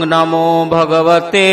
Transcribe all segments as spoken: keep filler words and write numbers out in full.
नमो भगवते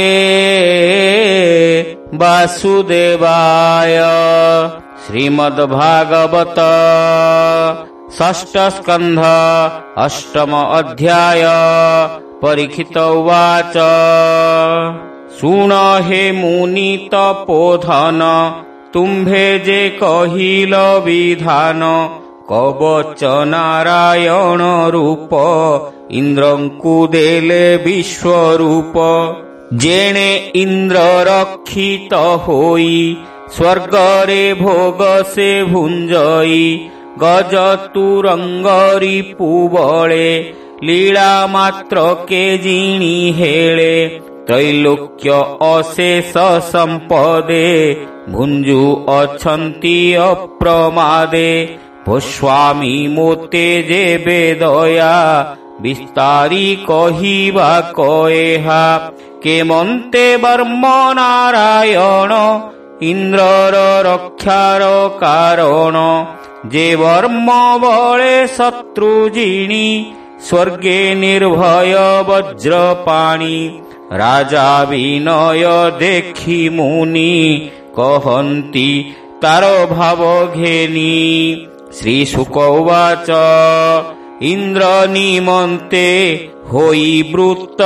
वासुदेवाय। श्रीमद्भागवत षष्ठ स्कंध अष्टम अध्याय। परीक्षित उवाच सुन हे मुनि तपोधन तुम्भे जे कहिल विधान कवच नारायण रूप इंद्रंकु देले विश्वरूप। जेणे इंद्र रक्षित होई स्वर्गरे भोग से भुंजई गज तुरंगरी पुबळे लीला मात्र के जिणी हेळे। त्रैलोक्य अशेष संपदे भुंजु अछंती अप्रमादे। भोस्वामी मोते जेबे दया विस्तारी कहिबा कएहा। केमन्ते वर्म नारायण इंद्रर रक्षार कारण। जे वर्म बळे शत्रु जिणी स्वर्गे निर्भय वज्रपाणी। राजा विनय देखी मुनि कहन्ति तार भाव घेनी। श्री शुक उवाच इंद्र निमन्ते होई वृत्त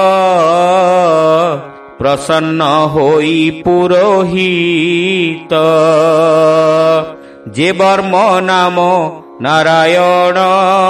प्रसन्न होई पुरोहित। जे वर्म नाम नारायण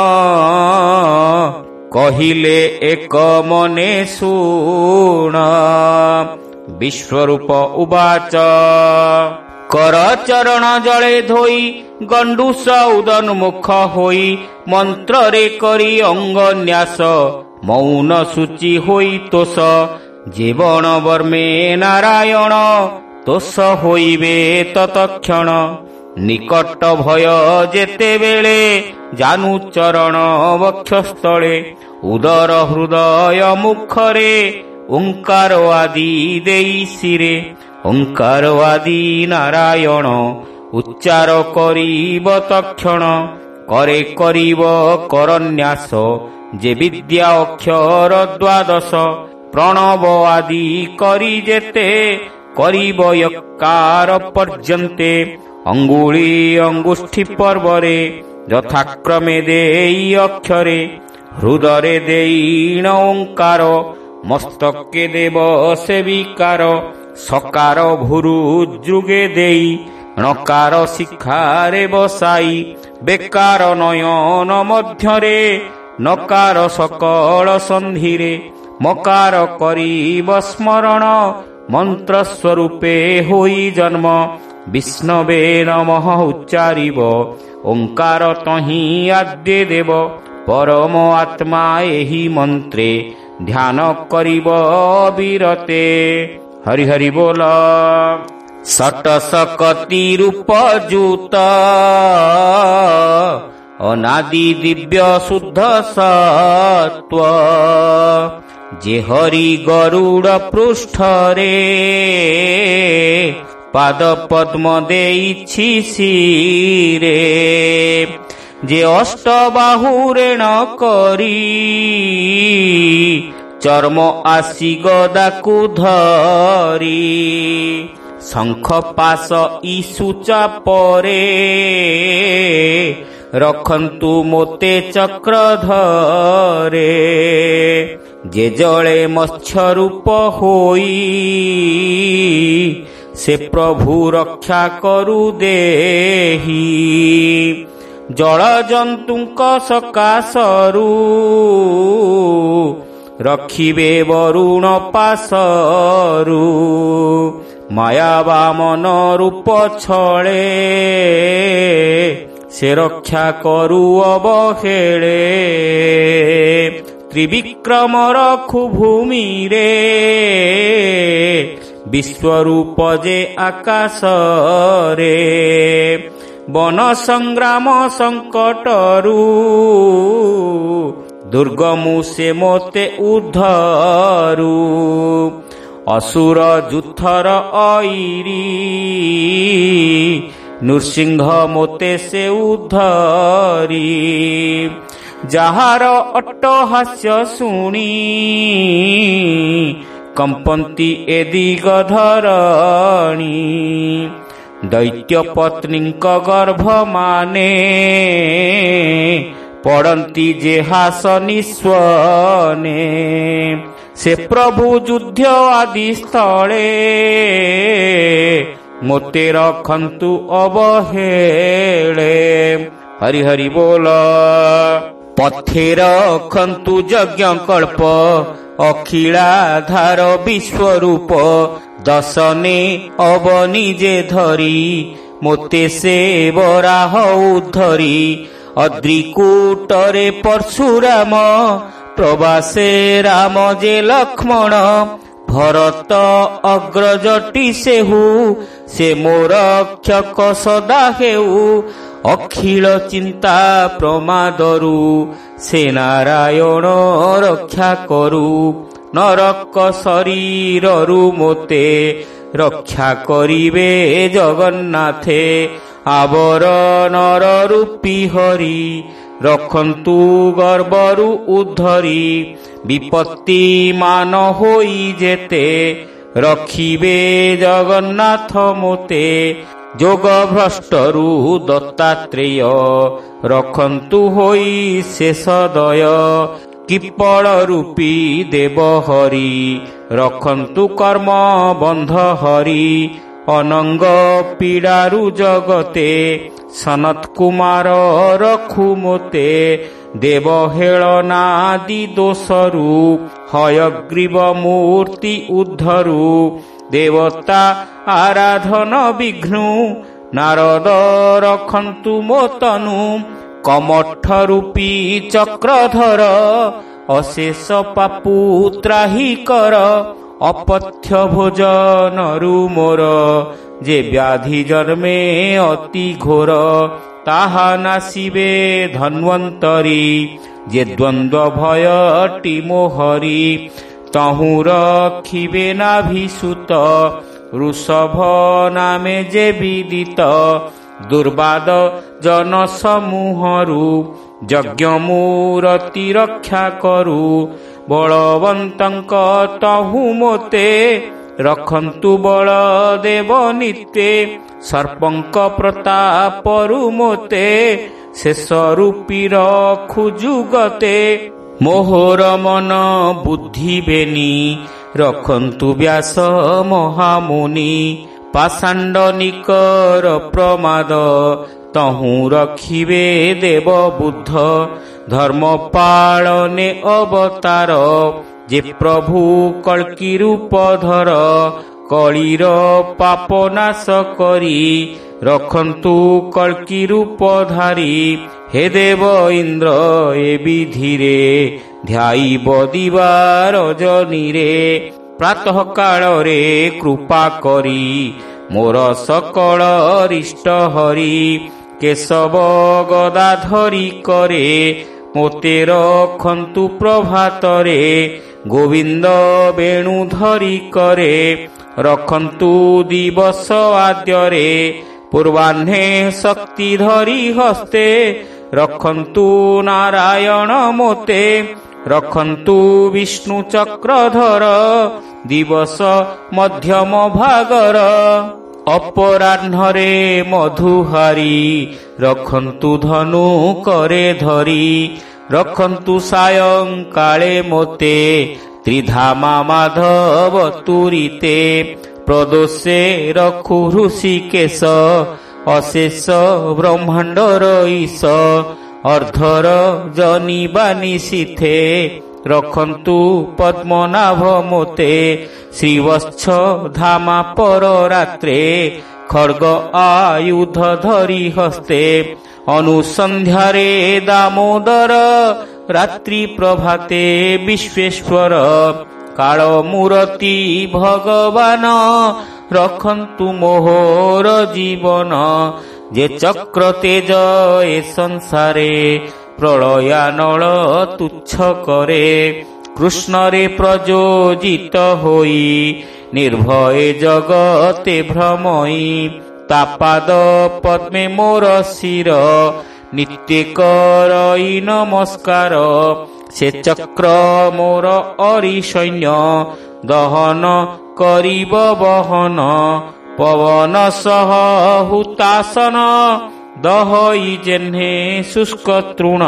कहिले एक मने शुण। विश्वरूप उवाच कर चरण जले धोई गंडूस उदन्मुख होई। मंत्र रे करी अंग न्यास मौन सूची होई तोष। जीवन वर्मे नारायण तोष होइबे तत्क्षण। निकट भय जेते बेले जानु चरण वक्षस्थले। उदर हृदय मुखरे ओंकार आदि देई शिरे। ओंकार आदि नारायण उच्चार करिब तक्षण। करे करिब करन्यास जे विद्या अक्षर द्वादश। प्रणव आदि करि जेते करिब यकार पर्यन्ते। अंगुली अंगुष्ठी पर्वरे यथाक्रमे देई अक्षरे। हृदरे देई न ओंकार मस्तके देव सेविकार। सकार भुरु जुगे देई णकार शिखारे बसाई। बेकार नयन मध्यरे नकार सकल संधिरे। मकार करिब स्मरण मंत्र स्वरूपे होई जन्म। विष्णवे नमः उच्चारिब ओंकार तहि आद्य देव। परम आत्मा एहि मंत्रे ध्यान करिब विरते। हरि हरि बोल। सट सकति रूप जूत अनादि दिव्य शुद्ध सत्व। जे हरि गरुड़ पृष्ठरे पाद पद्म देइछि शिरे। जे अष्ट बाहुरे न करी चर्म आसी गदाकु धरी। शंख पास ईसु चापरे रखन्तु मोते चक्र धरे। जे जले मत्स्य रूप होई से प्रभु रक्षा करु देही। जल जंतुंक सकाशरू रखिबे वरुण पासरू। माया वामन रूप छळे से रक्षा करु अवहेळे। त्रिविक्रम रखु भूमि रे विश्वरूप जे आकाश रे। वन संग्राम संकटरू दुर्गमु से मोते उद्धरू। असुर जुथर आईरी नृसिंह मोते से उद्धरी। ଯାହାର ଅଟ୍ଟହାସ୍ୟ ଶୁଣି କମ୍ପନ୍ତି ଏ ଦିଗ ଧରଣୀ। ଦୈତ୍ୟ ପତ୍ନୀଙ୍କ ଗର୍ଭ ମାନେ ପଡ଼ନ୍ତି ଯେ ହାସ ନିସ୍ୱନେ। ସେ ପ୍ରଭୁ ଯୁଦ୍ଧ ଆଦି ସ୍ଥଳେ ମୋତେ ରଖନ୍ତୁ ଅବହେଳେ। ହରି ହରି ବୋଲ। ପଥେ ରଖନ୍ତୁ ଯଜ୍ଞ କଳ୍ପ ଅଖିଳାଧାର ବିଶ୍ୱରୂପ। ଦଶନେ ଅବନି ଯେ ଧରି ମୋତେ ସେ ବରାହ ଉଦ୍ଧରି। ଅଦ୍ରିକୁଟରେ ପରଶୁରାମ ପ୍ରବାସେ ରାମ ଯେ ଲକ୍ଷ୍ମଣ। ଭରତ ଅଗ୍ରଜଟି ସେହୁ ସେ ମୋର ରକ୍ଷକ ସଦା ହେଉ। ଅଖିଳ ଚିନ୍ତା ପ୍ରମାଦରୁ ସେ ନାରାୟଣ ରକ୍ଷା କରୁ। ନରକ ଶରୀରରୁ ମୋତେ ରକ୍ଷା କରିବେ ଜଗନ୍ନାଥେ। ଆବରଣର ରୂପୀ ହରି ରଖନ୍ତୁ ଗର୍ଭରୁ ଉଦ୍ଧରି। ବିପତ୍ତି ମାନ ହୋଇ ଯେତେ ରଖିବେ ଜଗନ୍ନାଥ ମୋତେ। ଯୋଗ ଭ୍ରଷ୍ଟରୁ ଦତ୍ତାତ୍ରେୟ ରଖନ୍ତୁ ହୋଇ ଶେଷ ଦୟ। କିପଳ ରୂପୀ ଦେବ ହରି ରଖନ୍ତୁ କର୍ମ ବନ୍ଧ ହରି। ଅନଙ୍ଗ ପୀଡ଼ାରୁ ଜଗତେ ସନତ କୁମାର ରଖୁ ମୋତେ। ଦେବହେଳନାଦି ଦୋଷରୁ ହୟଗ୍ରୀବ ମୂର୍ତ୍ତି ଉଦ୍ଧରୁ। ଦେବତା ଆରାଧନ ବିଘ୍ନୁ ନାରଦ ରଖନ୍ତୁ ମୋ ତନୁ। କମଠ ରୂପୀ ଚକ୍ରଧର ଅଶେଷ ପାପୁ ତ୍ରାହି କର। ଅପଥ୍ୟ ଭୋଜନରୁ ମୋର ଯେ ବ୍ୟାଧି ଜନ୍ମେ ଅତି ଘୋର। ତାହା ନାସିବେ ଧନ୍ୱନ୍ତରୀ ଯେ ଦ୍ୱନ୍ଦ୍ୱ ଭୟଟି ମୋହରି। ତହୁଁ ରଖିବେ ନାଭିସୁତ ଋଷଭ ନାମେ ଯେ ବିଦିତ। ଦୁର୍ବାଦ ଜନ ସମୂହରୁ ଯଜ୍ଞ ମୂରତି ରକ୍ଷା କରୁ। ବଳବନ୍ତଙ୍କ ତହୁଁ ମୋତେ ରଖନ୍ତୁ ବଳଦେବ ନିତ୍ୟେ। ସର୍ପଙ୍କ ପ୍ରତାପରୁ ମୋତେ ଶେଷ ରୂପୀ ରଖୁ ଯୁଗତେ। ମୋହର ମନ ବୁଦ୍ଧି ବେନି ରଖନ୍ତୁ ବ୍ୟାସ ମହାମୁନି। ପାଷାଣ୍ଡନିକର ପ୍ରମାଦ ତହୁଁ ରଖିବେ ଦେବ ବୁଦ୍ଧ। ଧର୍ମ ପାଳନେ ଅବତାର ଯେ ପ୍ରଭୁ କଳ୍କି ରୂପ ଧର। କଳିର ପାପ ନାଶ କରି ରଖନ୍ତୁ କଳ୍କି ରୂପ ଧାରି। ହେ ଦେବ ଇନ୍ଦ୍ର ଏ ବିଧିରେ ଧ୍ୟାଇବ ଦିବା ରଜନୀରେ। ପ୍ରାତଃ କାଳରେ କୃପା କରି ମୋର ସକଳ ରିଷ୍ଟ ହରି। କେଶବ ଗଦା ଧରି କରେ ମୋତେ ରଖନ୍ତୁ ପ୍ରଭାତରେ। ଗୋବିନ୍ଦ ବେଣୁ ଧରି କରେ ରଖନ୍ତୁ ଦିବସ ଆଦ୍ୟରେ। ପୂର୍ବାହ୍ନେ ଶକ୍ତି ଧରି ହସ୍ତେ ରଖନ୍ତୁ ନାରାୟଣ ମୋତେ। ରଖନ୍ତୁ ବିଷ୍ଣୁ ଚକ୍ରଧର ଦିବସ ମଧ୍ୟମ ଭାଗର। ଅପରାହ୍ନରେ ମଧୁହାରି ରଖନ୍ତୁ ଧନୁ କରେ ଧରି। ରଖନ୍ତୁ ସାୟଂ କାଳେ ମୋତେ ତ୍ରିଧାମା ମାଧବ ତୁରିତେ। ପ୍ରଦୋଷେ ରଖୁ ହୃଷିକେଶ ଅଶେଷ ବ୍ରହ୍ମାଣ୍ଡର ଈଶ। ଅର୍ଦ୍ଧର ଜନିବାନି ଶିଥେ ରଖନ୍ତୁ ପଦ୍ମନାଭ ମୋତେ। ଶ୍ରୀବତ୍ସ ଧାମା ପର ରାତ୍ରେ ଖଡ୍ଗ ଆୟୁଧ ଧରି ହସ୍ତେ। ଅନୁସନ୍ଧ୍ୟାରେ ଦାମୋଦର ରାତ୍ରି ପ୍ରଭାତେ ବିଶ୍ୱେଶ୍ୱର। କାଳ ମୂରତି ଭଗବାନ ରଖନ୍ତୁ ମୋହର ଜୀବନ। ଯେ ଚକ୍ର ତେଜ ଏ ସଂସାରେ ପ୍ରଳୟାନଳ ତୁଚ୍ଛ କରେ। କୃଷ୍ଣରେ ପ୍ରଯୋଜିତ ହୋଇ ନିର୍ଭୟ ଜଗତେ ଭ୍ରମଇ। ତାପାଦ ପଦ୍ମେ ମୋର ଶିର ନିତ୍ୟ କରଇ ନମସ୍କାର। ସେ ଚକ୍ର ମୋର ଅରି ସୈନ୍ୟ ଦହନ କରିବ ବହନ ପବନ ସହ ହୁତାସନ ଦହଇ ଜେହ୍ନେ ଶୁଷ୍କ ତୃଣ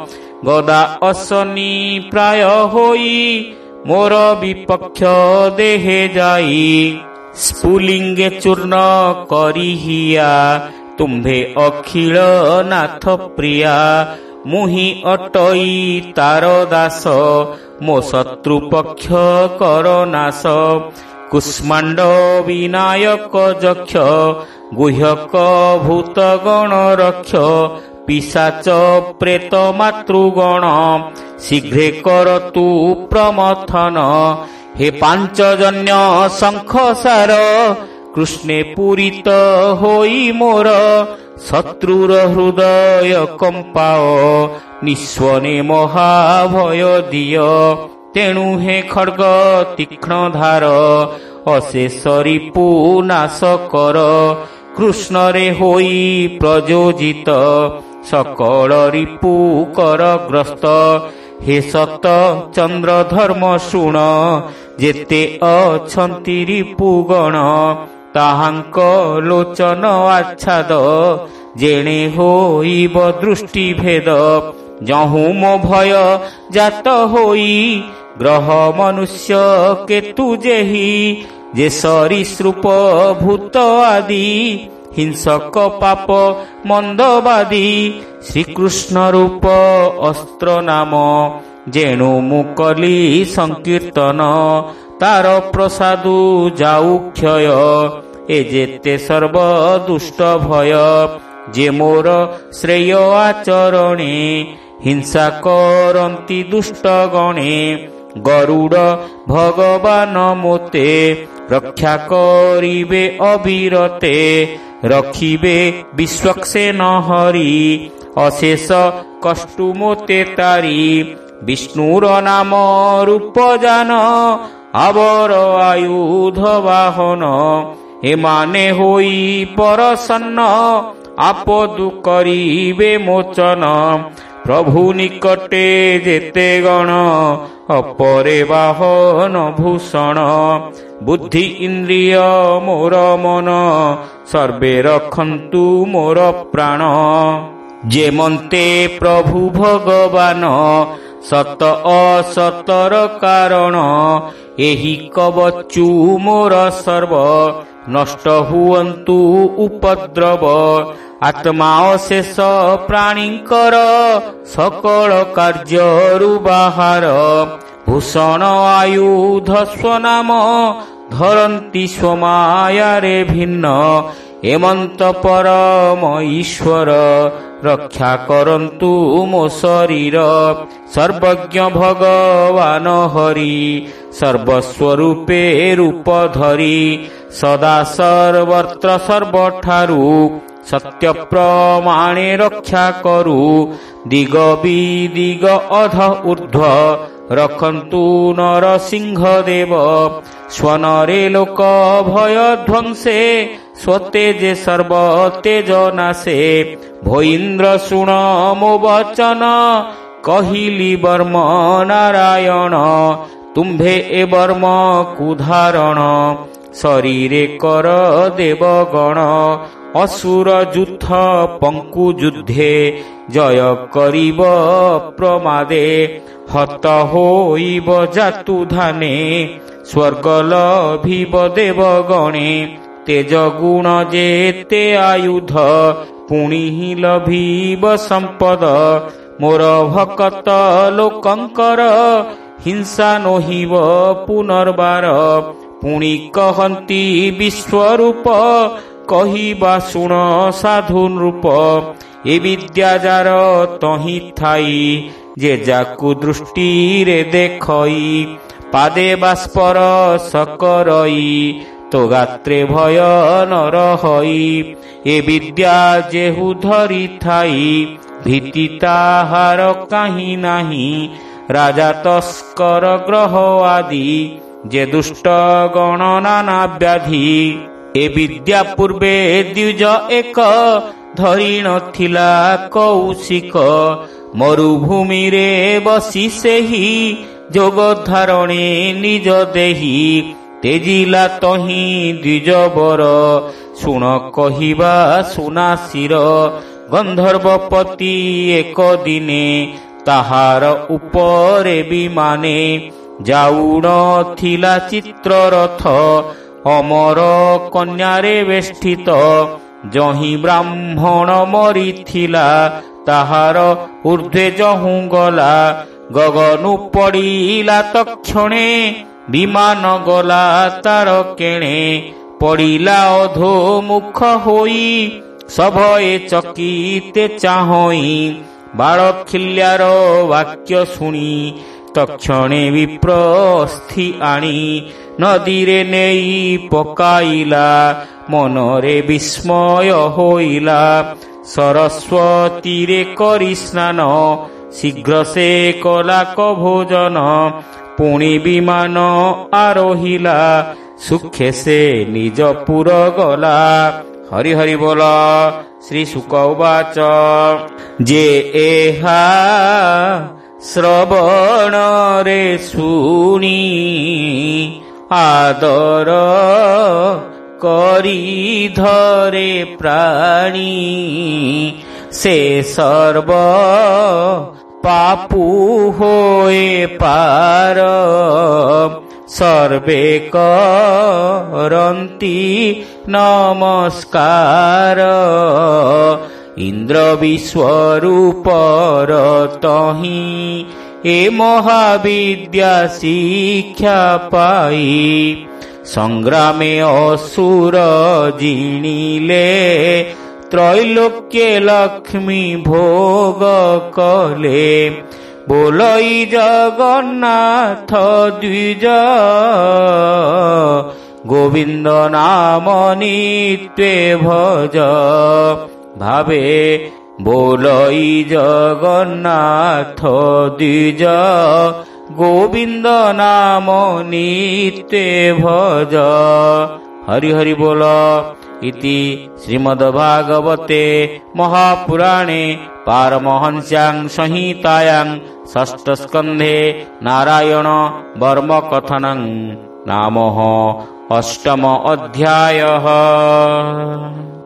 ଗଦା ଅସନି ପ୍ରାୟ ହୋଇ ମୋର ବିପକ୍ଷ ଦେହେ ଯାଇ ସ୍ଫୁଲିଙ୍ଗେ ଚୂର୍ଣ୍ଣ କରି ହିଆ ତୁମ୍ଭେ ଅଖିଳ ନାଥ ପ୍ରିୟା ମୁହିଁ ଅଟଇ ତାର ଦାସ ମୋ ଶତ୍ରୁ ପକ୍ଷ କର ନାଶ କୁଷ୍ମାଣ୍ଡ ବିନାୟକ ଯକ୍ଷ ଗୁହ୍ୟକ ଭୂତ ଗଣ ରକ୍ଷ ପିଶାଚ ପ୍ରେତ ମାତୃଗଣ ଶୀଘ୍ରେ କର ତୁ ପ୍ରମଥନ ହେ ପାଞ୍ଚଜନ୍ୟ ଶଙ୍ଖ ସାର କୃଷ୍ଣେ ପୂରିତ ହୋଇ ମୋର ଶତ୍ରୁର ହୃଦୟ କମ୍ପାଅ ନିସ୍ୱନେ ମହାଭୟ ଦିଅ ତେଣୁ ହେ ଖଡ୍ଗ ତୀକ୍ଷ୍ଣ ଧାର ଅଶେଷ ରିପୁ ନାଶ କର କୃଷ୍ଣରେ ହୋଇ ପ୍ରଯୋଜିତ ସକଳ ରିପୁ କର ଗ୍ରସ୍ତ ହେ ସତ ଚନ୍ଦ୍ର ଧର୍ମ ଶୁଣ ଯେତେ ଅଛନ୍ତି ରିପୁଗଣ ତାହାଙ୍କ ଲୋଚନ ଆଚ୍ଛାଦ ଯେଣେ ହୋଇବ ଦୃଷ୍ଟି ଭେଦ ଯହୁଁ ମୋ ଭୟ ଜାତ ହୋଇ ଗ୍ରହ ମନୁଷ୍ୟ କେତୁ ଯେହି ଯେ ସରୀସୃପ ଭୂତ ଆଦି ହିଂସକ ପାପ ମନ୍ଦବାଦୀ ଶ୍ରୀକୃଷ୍ଣ ରୂପ ଅସ୍ତ୍ର ନାମ ଯେଣୁ ମୁଁ କଲି ସଂକୀର୍ତ୍ତନ ତାର ପ୍ରସାଦୁ ଯାଉ କ୍ଷୟ ଏ ଯେତେ ସର୍ବ ଦୁଷ୍ଟ ଭୟ ଯେ ମୋର ଶ୍ରେୟ ଆଚରଣେ ହିଂସା କରନ୍ତି ଦୁଷ୍ଟ ଗଣେ ଗରୁଡ଼ ଭଗବାନ ମୋତେ ରକ୍ଷା କରିବେ ଅବିରତେ ରଖିବେ ବିଶ୍ୱକ୍ସେନ ହରି ଅଶେଷ କଷ୍ଟୁ ମୋତେ ତାରି ବିଷ୍ଣୁର ନାମ ରୂପ ଜାନ ଆବର ଆୟୁଧ ବାହନ ଏମାନେ ହୋଇ ପରସନ୍ନ ଆପଦୁ କରିବେ ମୋଚନ ପ୍ରଭୁ ନିକଟେ ଯେତେ ଗଣ ଅପରେ ବାହନ ଭୂଷଣ ବୁଦ୍ଧି ଇନ୍ଦ୍ରିୟ ମୋର ମନ ସର୍ବେ ରଖନ୍ତୁ ମୋର ପ୍ରାଣ ଯେମନ୍ତେ ପ୍ରଭୁ ଭଗବାନ ସତ ଅସତର କାରଣ ଏହି କବଚୁ ମୋର ସର୍ବ ନଷ୍ଟ ହୁଅନ୍ତୁ ଉପଦ୍ରବ ଆତ୍ମା ଅଶେଷ ପ୍ରାଣୀଙ୍କର ସକଳ କାର୍ଯ୍ୟରୁ ବାହାର ଭୂଷଣ ଆୟୁଧ ସ୍ୱନାମ ଧରନ୍ତି ସ୍ୱମାୟାରେ ଭିନ୍ନ ଏମନ୍ତ ପରମ ଈଶ୍ୱର ରକ୍ଷା କରନ୍ତୁ ମୋ ଶରୀର ସର୍ବଜ୍ଞ ଭଗବାନ ହରି ସର୍ବସ୍ୱରୂପେ ରୂପ ଧରି ସଦା ସର୍ବତ୍ର ସର୍ବଠାରୁ ସତ୍ୟ ପ୍ରମାଣେ ରକ୍ଷା କରୁ ଦିଗ ବିଦିଗ ଅଧ ଉର୍ଧ୍ୱ ରଖନ୍ତୁ ନରସିଂହ ଦେବ ସ୍ୱନରେ ଲୋକ ଭୟ ଧ୍ୱଂସେ ସ୍ୱତେଜେ ସର୍ବ ତେଜ ନାଶେ ଭଇନ୍ଦ୍ର ଶୁଣ ମୋ ବଚନ କହିଲି ବର୍ମ ନାରାୟଣ ତୁମ୍ଭେ ଏ ବର୍ମ କୁଧାରଣ ଶରୀରେ କର ଦେବଗଣ ଅସୁର ଯୁଦ୍ଧ ପଙ୍କୁ ଯୁଦ୍ଧେ ଜୟ କରିବ ପ୍ରମାଦେ ହତ ହୋଇବ ଜାତୁ ଧାନେ ସ୍ୱର୍ଗ ଲଭିବ ଦେବଗଣେ ତେଜ ଗୁଣ ଯେତେ ଆୟୁଧ ପୁଣି ହିଁ ଲଭିବ ସମ୍ପଦ ମୋର ଭକତ ଲୋକଙ୍କର ହିଂସା ନୋହିବ ପୁନର୍ବାର ପୁଣି କହନ୍ତି ବିଶ୍ୱରୂପ କହିବା ଶୁଣ ସାଧୁ ନୃପ ଏ ବିଦ୍ୟା ଯାର ତହିଁ ଥାଇ ଯେ ଯାକୁ ଦୃଷ୍ଟିରେ ଦେଖଇ ପାଦେ ବାଷ୍ପର ସକରଇ ତୋ ଗାତ୍ରେ ଭୟ ନ ରହଇ ଏ ବିଦ୍ୟା ଯେହୁ ଧରି ଥାଇ ଭୀତି ତାହାର କାହିଁ ନାହିଁ ରାଜା ତସ୍କର ଗ୍ରହ ଆଦି ଯେ ଦୁଷ୍ଟ ଗଣ ନାନା ବ୍ୟାଧି ଏ ବିଦ୍ୟା ପୂର୍ବେ ଦ୍ୱିଜ ଏକ ଧରି ନଥିଲା କୌଶିକ ମରୁଭୂମିରେ ବସି ସେହି ଯୋଗ ଧାରଣେ ନିଜ ଦେହି ତେଜିଲା ତହିଁ ଦ୍ୱିଜବର ଶୁଣ କହିବା ସୁନାସିର ଗନ୍ଧର୍ବପତି ଏକ ଦିନେ ତାହାର ଉପରେ ବିମାନେ ଯାଉଣ ଥିଲା ଚିତ୍ରରଥ ଅମର କନ୍ୟାରେ ବେଷ୍ଟିତ ଯହିଁ ବ୍ରାହ୍ମଣ ମରିଥିଲା ତାହାର ଊର୍ଦ୍ଧ୍ୱେ ଯହୁଁ ଗଲା ଗଗନୁ ପଡ଼ିଲା ତକ୍ଷଣେ ବିମାନ ଗଲା ତାର କେଣେ ପଡ଼ିଲା ଅଧୋମୁଖ ହୋଇ ସଭଏ ଚକିତେ ଚାହଁଇ ବାଳଖିଲ୍ୟାର ବାକ୍ୟ ଶୁଣି ତକ୍ଷଣେ ବିପ୍ରସ୍ଥି ଆଣି ନଦୀରେ ନେଇ ପକାଇଲା ମନରେ ବିସ୍ମୟ ହୋଇଲା ସରସ୍ୱତୀରେ କରି ସ୍ନାନ ଶୀଘ୍ର ସେ କଲାକ ଭୋଜନ ପୁଣି ବିମାନ ଆରୋହିଲା ସୁଖେ ସେ ନିଜ ପୁର ଗଲା। ହରି ହରି ବୋଲ। ଶ୍ରୀ ଶୁକ ଉବାଚ ଯେ ଏହା ଶ୍ରବଣରେ ଶୁଣି ଆଦର କରି ଧରେ ପ୍ରାଣୀ ସେ ସର୍ବ ପାପୁ ହୋଏ ପାର ସର୍ବେ କରନ୍ତି ନମସ୍କାର ଇନ୍ଦ୍ର ବିଶ୍ୱରୂପର ତହିଁ ଏ ମହାବିଦ୍ୟା ଶିକ୍ଷା ପାଇ ସଂଗ୍ରାମେ ଅସୁର ଜିଣିଲେ ତ୍ରୈଲୋକ୍ୟ ଲକ୍ଷ୍ମୀ ଭୋଗ କଲେ ବୋଲଇ ଜଗନ୍ନାଥ ଦ୍ୱିଜ ଗୋବିନ୍ଦ ନାମ ନିତ୍ୱେ ଭଜ ଭାବେ ବୋଲଇ ଜଗନ୍ନାଥ ଦ୍ୱିଜ ଗୋବିନ୍ଦ ନାମ ନିତ୍ୱେ ଭଜ। ହରି ହରି ବୋଲ। ଇତି ଶ୍ରୀମଦ୍ଭାଗବତେ ମହାପୁରାଣେ ପାରମହଂସ୍ୟାଂ ସଂହିତାୟାଂ ଷଷ୍ଠ ସ୍କନ୍ଧେ ନାରାୟଣ ବର୍ମ କଥନଂ ନାମଃ ଅଷ୍ଟମ ଅଧ୍ୟାୟଃ।